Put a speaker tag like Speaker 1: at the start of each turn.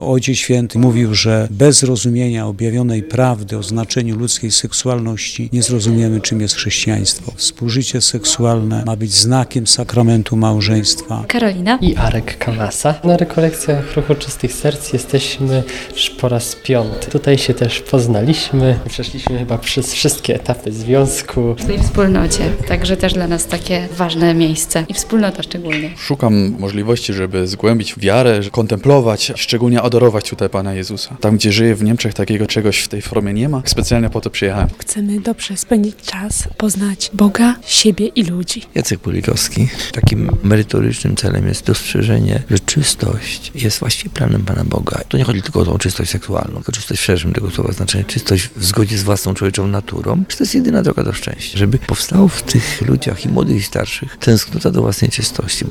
Speaker 1: Ojciec Święty mówił, że bez zrozumienia objawionej prawdy o znaczeniu ludzkiej seksualności nie zrozumiemy, czym jest chrześcijaństwo. Współżycie seksualne ma być znakiem sakramentu małżeństwa.
Speaker 2: Karolina
Speaker 3: I Arek Kawasa. Na rekolekcjach Ruchu Czystych Serc jesteśmy już po raz 5. Tutaj się też poznaliśmy. Przeszliśmy chyba przez wszystkie etapy związku.
Speaker 2: w tej wspólnocie, także też dla nas takie ważne miejsce i wspólnota szczególnie.
Speaker 4: Szukam możliwości, żeby zgłębić wiarę, kontemplować, szczególnie adorować tutaj Pana Jezusa. Tam, gdzie żyję w Niemczech, takiego czegoś w tej formie nie ma. Specjalnie po to przyjechałem.
Speaker 5: Chcemy dobrze spędzić czas, poznać Boga, siebie i ludzi.
Speaker 6: Jacek Pulikowski. Takim merytorycznym celem jest dostrzeżenie, że czystość jest właściwie planem Pana Boga. To nie chodzi tylko o tą czystość seksualną, tylko czystość w szerszym tego słowa znaczeniu, czystość w zgodzie z własną człowieczą naturą, że to jest jedyna droga do szczęścia. Żeby powstało w tych ludziach i młodych i starszych tęsknota do własnej czystości.